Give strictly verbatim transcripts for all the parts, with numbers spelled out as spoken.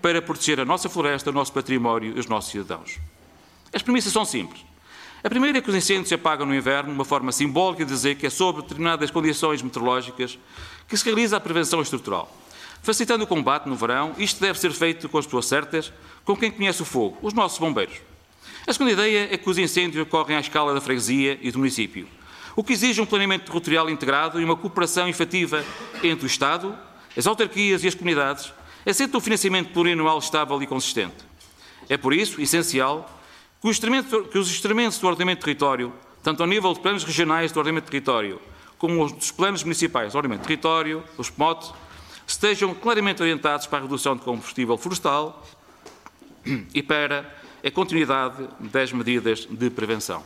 para proteger a nossa floresta, o nosso património e os nossos cidadãos. As premissas são simples. A primeira é que os incêndios se apagam no inverno, uma forma simbólica de dizer que é sobre determinadas condições meteorológicas que se realiza a prevenção estrutural. Facilitando o combate no verão, isto deve ser feito com as pessoas certas, com quem conhece o fogo, os nossos bombeiros. A segunda ideia é que os incêndios ocorrem à escala da freguesia e do município, o que exige um planeamento territorial integrado e uma cooperação efetiva entre o Estado, as autarquias e as comunidades, assenta um financiamento plurianual estável e consistente. É por isso essencial que os instrumentos, que os instrumentos do ordenamento de território, tanto ao nível de planos regionais do ordenamento de território, como os dos planos municipais do ordenamento de território, os P M O T, estejam claramente orientados para a redução de combustível florestal e para a continuidade das medidas de prevenção.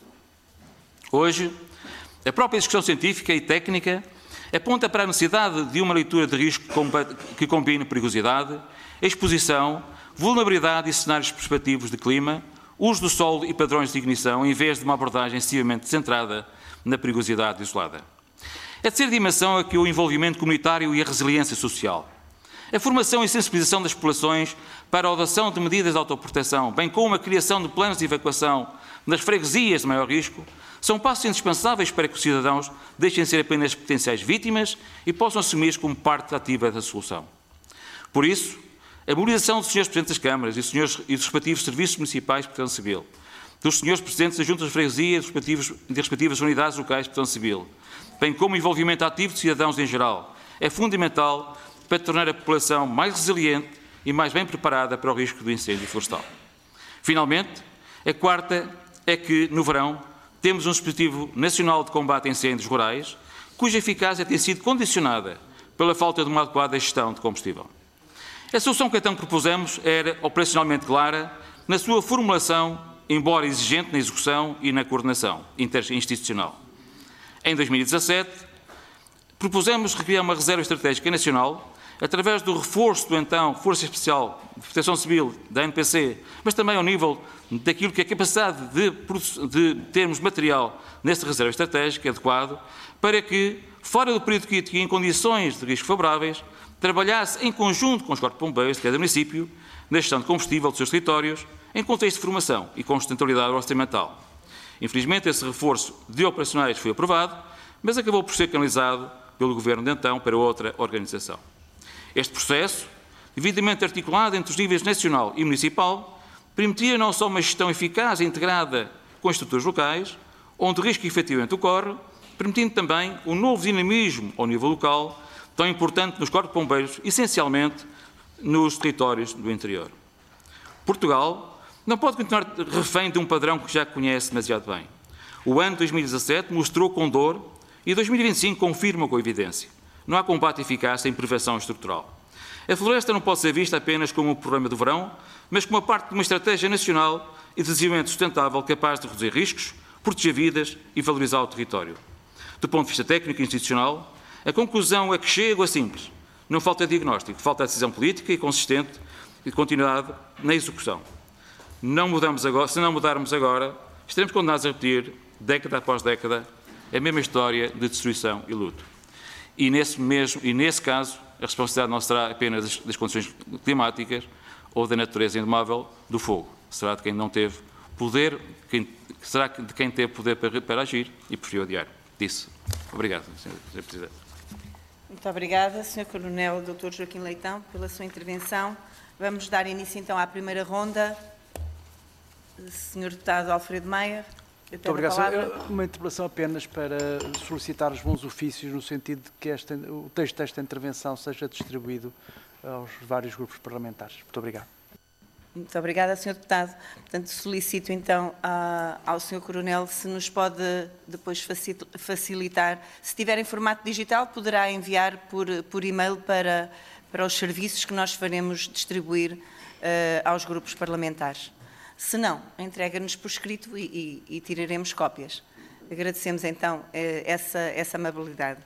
Hoje, a própria discussão científica e técnica aponta para a necessidade de uma leitura de risco que combine perigosidade, exposição, vulnerabilidade e cenários perspectivos de clima, uso do solo e padrões de ignição, em vez de uma abordagem excessivamente centrada na perigosidade isolada. É de ser dimensão aqui o envolvimento comunitário e a resiliência social. A formação e sensibilização das populações para a adoção de medidas de autoproteção, bem como a criação de planos de evacuação nas freguesias de maior risco, são passos indispensáveis para que os cidadãos deixem de ser apenas potenciais vítimas e possam assumir como parte ativa da solução. Por isso, a mobilização dos senhores Presidentes das Câmaras e dos, senhores, e dos respectivos serviços municipais de proteção civil, dos senhores Presidentes das Juntas de Freguesia e dos respectivas unidades locais de proteção civil, bem como o envolvimento ativo de cidadãos em geral, é fundamental para tornar a população mais resiliente e mais bem preparada para o risco do incêndio florestal. Finalmente, a quarta é que, no verão, temos um dispositivo nacional de combate a incêndios rurais, cuja eficácia tem sido condicionada pela falta de uma adequada gestão de combustível. A solução que então propusemos era operacionalmente clara na sua formulação, embora exigente na execução e na coordenação interinstitucional. Em dois mil e dezassete, propusemos recriar uma reserva estratégica nacional através do reforço do então Força Especial de Proteção Civil da N P C, mas também ao nível daquilo que é a capacidade de, de termos material nesta reserva estratégica adequado, para que, fora do período crítico e em condições de risco favoráveis, trabalhasse em conjunto com os corpos de bombeiros de cada município na gestão de combustível dos seus territórios, em contexto de formação e com sustentabilidade orçamental. Infelizmente, esse reforço de operacionais foi aprovado, mas acabou por ser canalizado pelo Governo de então para outra organização. Este processo, devidamente articulado entre os níveis nacional e municipal, permitia não só uma gestão eficaz e integrada com as estruturas locais, onde o risco efetivamente ocorre, permitindo também um novo dinamismo ao nível local, tão importante nos corpos de bombeiros, essencialmente nos territórios do interior. Portugal não pode continuar refém de um padrão que já conhece demasiado bem. O ano dois mil e dezassete mostrou com dor e dois mil e vinte e cinco confirma com evidência. Não há combate eficaz sem prevenção estrutural. A floresta não pode ser vista apenas como um problema do verão, mas como uma parte de uma estratégia nacional e de desenvolvimento sustentável capaz de reduzir riscos, proteger vidas e valorizar o território. Do ponto de vista técnico e institucional, a conclusão é que chega a simples. Não falta diagnóstico, falta decisão política e consistente e continuidade na execução. Não mudamos agora, se não mudarmos agora, estaremos condenados a repetir, década após década, a mesma história de destruição e luto. E nesse, mesmo, e nesse caso, a responsabilidade não será apenas das, das condições climáticas ou da natureza indomável do fogo. Será de quem não teve poder, quem, será de quem teve poder para, para agir e preferiu adiar. Disse. Obrigado, senhor Presidente. Muito obrigada, senhor Coronel doutor Joaquim Leitão, pela sua intervenção. Vamos dar início então à primeira ronda. senhor Deputado Alfredo Maia. Muito obrigado. Uma interpelação apenas para solicitar os bons ofícios no sentido de que esta, o texto desta intervenção seja distribuído aos vários grupos parlamentares. Muito obrigado. Muito obrigada, senhor Deputado. Portanto, solicito então a, ao senhor Coronel se nos pode depois facilitar. Se tiver em formato digital, poderá enviar por, por e-mail para, para os serviços que nós faremos distribuir uh, aos grupos parlamentares. Se não, entrega-nos por escrito e, e, e tiraremos cópias. Agradecemos então essa, essa amabilidade.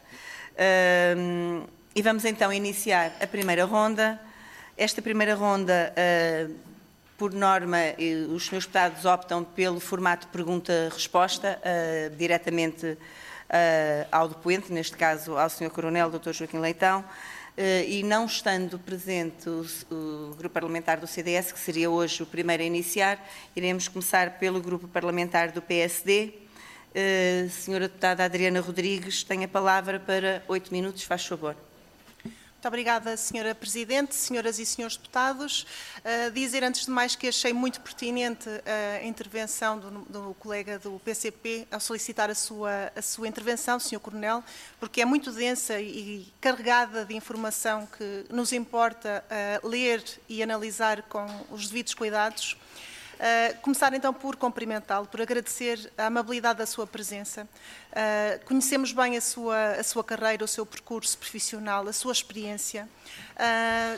Uh, e vamos então iniciar a primeira ronda. Esta primeira ronda, uh, por norma, os senhores deputados optam pelo formato pergunta-resposta, uh, diretamente uh, ao depoente, neste caso ao senhor Coronel doutor Joaquim Leitão. e não estando presente o, o Grupo Parlamentar do C D S, que seria hoje o primeiro a iniciar, iremos começar pelo Grupo Parlamentar do P S D. Uh, senhora Deputada Adriana Rodrigues, tem a palavra para oito minutos, faz favor. Muito obrigada, senhora Presidente, senhoras e senhores deputados. Uh, dizer, antes de mais, que achei muito pertinente a intervenção do, do colega do P C P ao solicitar a sua, a sua intervenção, senhor Coronel, porque é muito densa e carregada de informação que nos importa uh, ler e analisar com os devidos cuidados. Uh, começar então por cumprimentá-lo, por agradecer a amabilidade da sua presença. Uh, conhecemos bem a sua, a sua carreira, o seu percurso profissional, a sua experiência. Uh,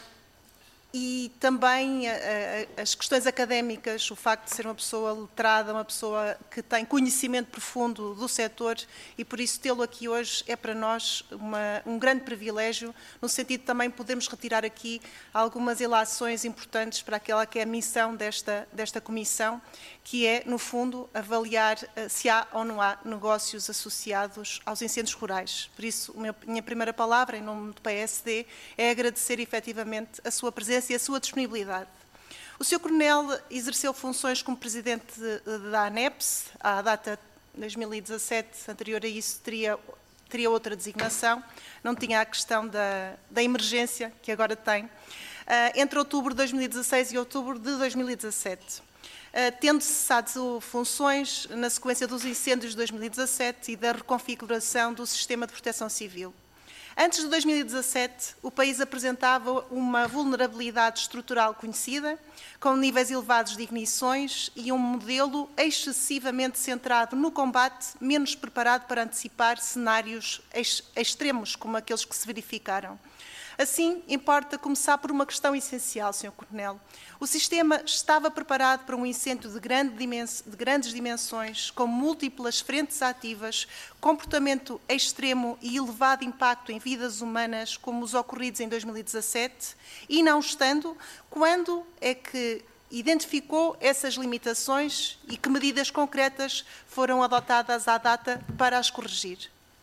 E também a, a, as questões académicas, o facto de ser uma pessoa letrada, uma pessoa que tem conhecimento profundo do setor, e por isso tê-lo aqui hoje é para nós uma, um grande privilégio, no sentido de também podermos retirar aqui algumas ilações importantes para aquela que é a missão desta, desta comissão, que é, no fundo, avaliar uh, se há ou não há negócios associados aos incêndios rurais. Por isso, a minha primeira palavra, em nome do P S D, é agradecer efetivamente a sua presença e a sua disponibilidade. O senhor Coronel exerceu funções como Presidente da ANEPS, à data de dois mil e dezassete, anterior a isso teria, teria outra designação, não tinha a questão da, da emergência, que agora tem, uh, entre outubro de dois mil e dezasseis e outubro de dois mil e dezassete. Uh, tendo cessado funções na sequência dos incêndios de dois mil e dezassete e da reconfiguração do sistema de proteção civil. Antes de dois mil e dezassete, o país apresentava uma vulnerabilidade estrutural conhecida, com níveis elevados de ignições e um modelo excessivamente centrado no combate, menos preparado para antecipar cenários ex extremos, como aqueles que se verificaram. Assim, importa começar por uma questão essencial, senhor Coronel. O sistema estava preparado para um incêndio de, grande dimens de grandes dimensões, com múltiplas frentes ativas, comportamento extremo e elevado impacto em vidas humanas, como os ocorridos em dois mil e dezassete, e não estando, quando é que identificou essas limitações e que medidas concretas foram adotadas à data para as corrigir?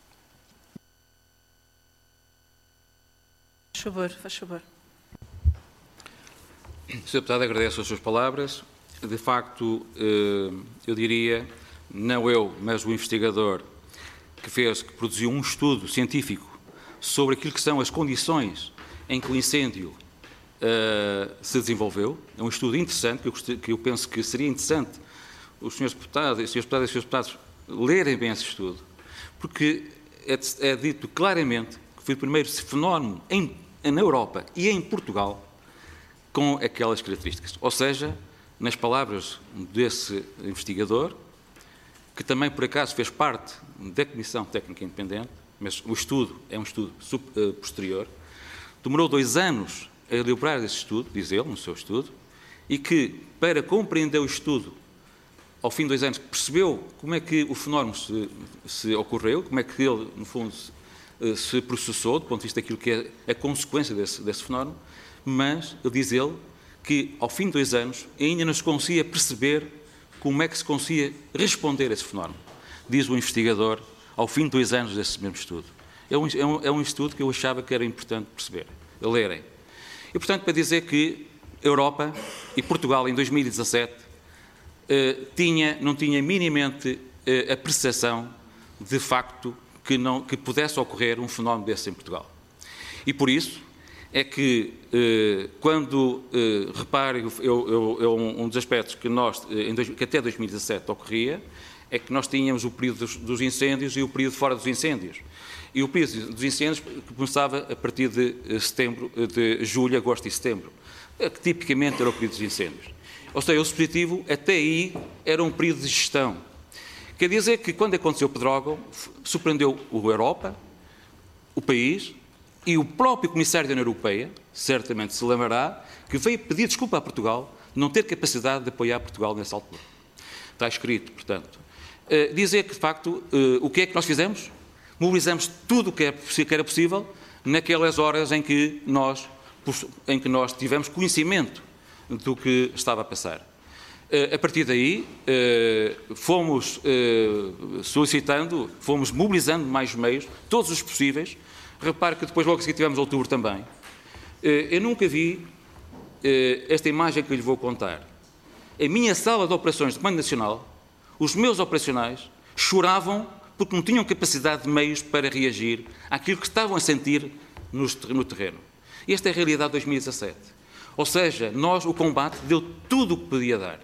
Faz favor, faz favor. senhor Deputado, agradeço as suas palavras. De facto, eu diria, não eu, mas o investigador que fez, que produziu um estudo científico sobre aquilo que são as condições em que o incêndio uh, se desenvolveu. É um estudo interessante, que eu, que eu penso que seria interessante os senhores deputados, os senhores deputados e os senhores deputados lerem bem esse estudo, porque é, é dito claramente que foi o primeiro fenómeno em, na Europa e em Portugal com aquelas características. Ou seja, nas palavras desse investigador, que também por acaso fez parte da Comissão Técnica Independente, mas o estudo é um estudo posterior, demorou dois anos a elaborar esse estudo, diz ele, no seu estudo, e que, para compreender o estudo, ao fim de dois anos, percebeu como é que o fenómeno se, se ocorreu, como é que ele, no fundo, se, se processou, do ponto de vista daquilo que é a consequência desse, desse fenómeno, mas, ele diz ele, que ao fim de dois anos ainda não se conseguia perceber como é que se conseguia responder a esse fenómeno. Diz o investigador, ao fim de dois anos desse mesmo estudo. É um, é um, é um estudo que eu achava que era importante perceber, lerem. E, portanto, para dizer que a Europa e Portugal, em dois mil e dezassete, eh, tinha, não tinha minimamente eh, a percepção, de facto, que, não, que pudesse ocorrer um fenómeno desse em Portugal. E, por isso, é que, eh, quando, eh, repare, eu, eu, eu, um dos aspectos que, nós, em dois, que até dois mil e dezassete ocorria, é que nós tínhamos o período dos, dos incêndios e o período fora dos incêndios. E o período dos incêndios começava a partir de setembro, de julho, agosto e setembro, que tipicamente era o período dos incêndios. Ou seja, o dispositivo até aí era um período de gestão. Quer dizer que, quando aconteceu o Pedrógão, surpreendeu a Europa, o país, e o próprio Comissário da União Europeia, certamente se lembrará, que veio pedir desculpa a Portugal de não ter capacidade de apoiar Portugal nessa altura. Está escrito, portanto. Uh, dizer que, de facto, uh, o que é que nós fizemos? Mobilizamos tudo o que, é, que era possível naquelas horas em que, nós, em que nós tivemos conhecimento do que estava a passar. Uh, a partir daí, uh, fomos uh, solicitando, fomos mobilizando mais meios, todos os possíveis. Repare que depois, logo a seguir, tivemos outubro também. Eu nunca vi esta imagem que eu lhe vou contar. A minha sala de operações do Comando Nacional, os meus operacionais, choravam porque não tinham capacidade de meios para reagir àquilo que estavam a sentir no terreno. Esta é a realidade de dois mil e dezassete. Ou seja, nós, o combate, deu tudo o que podia dar.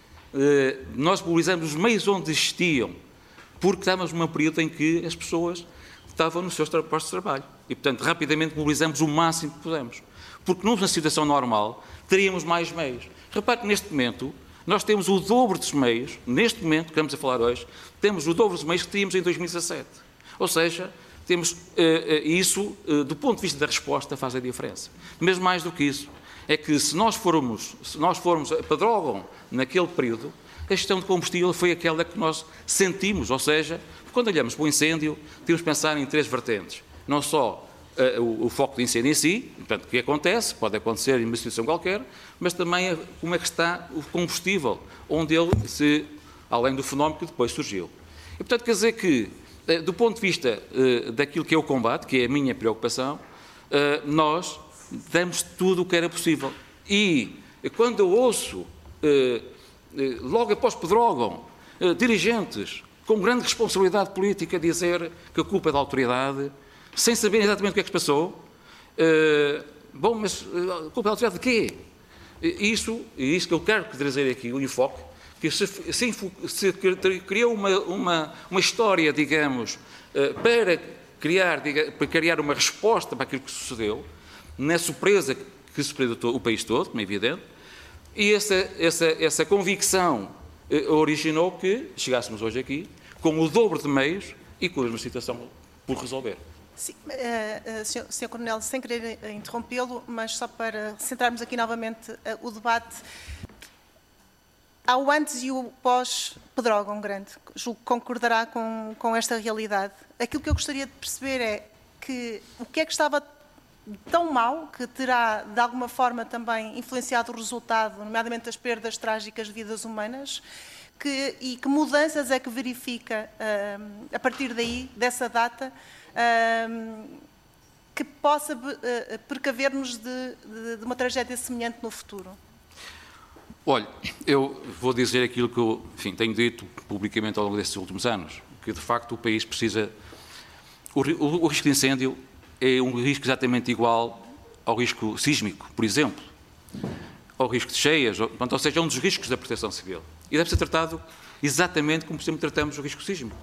Nós mobilizamos os meios onde existiam, porque estávamos num período em que as pessoas estavam nos seus postos de trabalho. E, portanto, rapidamente mobilizamos o máximo que pudemos. Porque numa situação normal, teríamos mais meios. Repare que neste momento, nós temos o dobro dos meios, neste momento, que estamos a falar hoje, temos o dobro dos meios que tínhamos em dois mil e dezassete. Ou seja, temos uh, uh, isso, uh, do ponto de vista da resposta, faz a diferença. Mas mais do que isso, é que se nós formos, se nós formos a Pedrógão naquele período, a gestão de combustível foi aquela que nós sentimos, ou seja, quando olhamos para o incêndio, temos de pensar em três vertentes. Não só uh, o, o foco do incêndio em si, portanto, o que acontece, pode acontecer em uma situação qualquer, mas também a, como é que está o combustível, onde ele se, além do fenómeno que depois surgiu. E, portanto, quer dizer que, uh, do ponto de vista uh, daquilo que é o combate, que é a minha preocupação, uh, nós damos tudo o que era possível. E, quando eu ouço, uh, uh, logo após Pedrógão, uh, dirigentes com grande responsabilidade política dizer que a culpa é da autoridade, sem saber exatamente o que é que se passou. Uh, bom, mas uh, a culpa é da autoridade de quê? Isso, e isso que eu quero trazer aqui, o enfoque, que se, se, se criou uma, uma, uma história, digamos, uh, para, criar, diga, para criar uma resposta para aquilo que sucedeu, na surpresa que surpreendeu o país todo, como é evidente, e essa, essa, essa convicção originou que chegássemos hoje aqui com o dobro de meios e com uma situação por resolver. Sim, uh, uh, senhor, senhor Coronel, sem querer interrompê-lo, mas só para centrarmos aqui novamente uh, o debate, há o antes e o pós-Pedrógão Grande, julgo que concordará com, com esta realidade. Aquilo que eu gostaria de perceber é que o que é que estava tão mau, que terá de alguma forma também influenciado o resultado, nomeadamente as perdas trágicas de vidas humanas, que, e que mudanças é que verifica uh, a partir daí, dessa data, uh, que possa uh, precaver-nos de, de, de uma tragédia semelhante no futuro? Olha, eu vou dizer aquilo que eu, enfim, tenho dito publicamente ao longo destes últimos anos, que de facto o país precisa... O, o, o risco de incêndio é um risco exatamente igual ao risco sísmico, por exemplo, ao risco de cheias, ou, ou seja, é um dos riscos da proteção civil. E deve ser tratado exatamente como sempre tratamos o risco sísmico.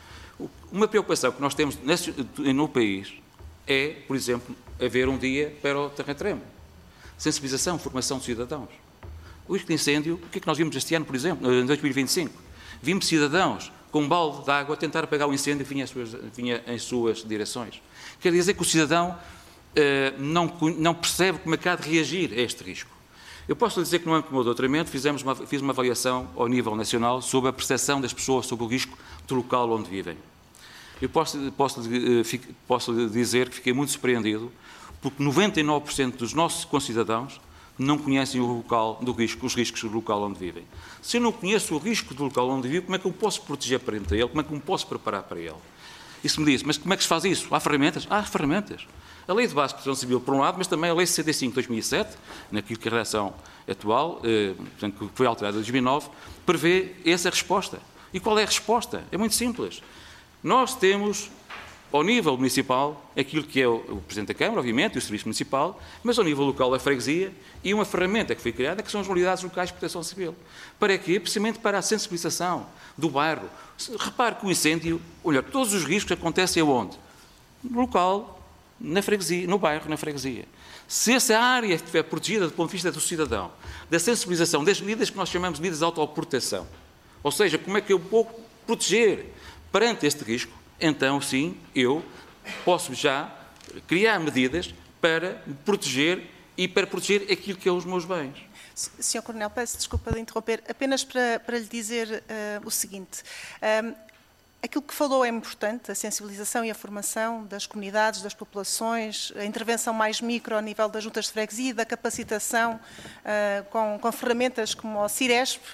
Uma preocupação que nós temos nesse, no país é, por exemplo, haver um dia para o terratremo. Sensibilização, formação de cidadãos. O risco de incêndio, o que é que nós vimos este ano, por exemplo, em dois mil e vinte e cinco? Vimos cidadãos com um balde de água a tentar apagar o incêndio que vinha, suas, vinha em suas direções. Quer dizer que o cidadão eh, não, não percebe como é que há de reagir a este risco. Eu posso dizer que no âmbito do meu doutoramento fizemos uma, fiz uma avaliação ao nível nacional sobre a percepção das pessoas sobre o risco do local onde vivem. Eu posso, posso, posso dizer que fiquei muito surpreendido porque noventa e nove por cento dos nossos concidadãos não conhecem o local do risco, os riscos do local onde vivem. Se eu não conheço o risco do local onde vivo, como é que eu posso proteger perante ele? Como é que eu me posso preparar para ele? Isso me diz, mas como é que se faz isso? Há ferramentas? Há ferramentas. A Lei de Base de Proteção Civil, por um lado, mas também a Lei sessenta e cinco de dois mil e sete, naquilo que é a redação atual, eh, portanto, que foi alterada em dois mil e nove, prevê essa resposta. E qual é a resposta? É muito simples. Nós temos, ao nível municipal, aquilo que é o, o Presidente da Câmara, obviamente, e o Serviço Municipal, mas ao nível local, a freguesia, e uma ferramenta que foi criada, que são as unidades locais de proteção civil. Para quê? Precisamente para a sensibilização do bairro. Repare que o incêndio, olha, todos os riscos acontecem aonde? No local, na freguesia, no bairro, na freguesia. Se essa área estiver protegida do ponto de vista do cidadão, da sensibilização, das medidas que nós chamamos de medidas de autoproteção, ou seja, como é que eu vou proteger perante este risco, então, sim, eu posso já criar medidas para me proteger e para proteger aquilo que é os meus bens. senhor Coronel, peço desculpa de interromper, apenas para, para lhe dizer uh, o seguinte. Um, aquilo que falou é importante, a sensibilização e a formação das comunidades, das populações, a intervenção mais micro ao nível das juntas de freguesia, da capacitação uh, com, com ferramentas como o Ciresp.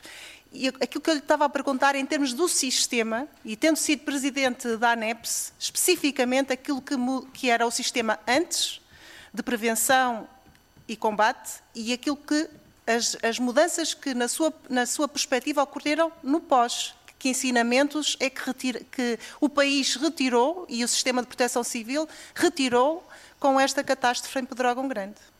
E aquilo que eu lhe estava a perguntar em termos do sistema, e tendo sido presidente da ANEPS, especificamente aquilo que, que era o sistema antes de prevenção e combate e aquilo que as, as mudanças que na sua, na sua perspectiva ocorreram no pós. Que ensinamentos é que, retira, que o país retirou e o sistema de proteção civil retirou com esta catástrofe em Pedrógão Grande?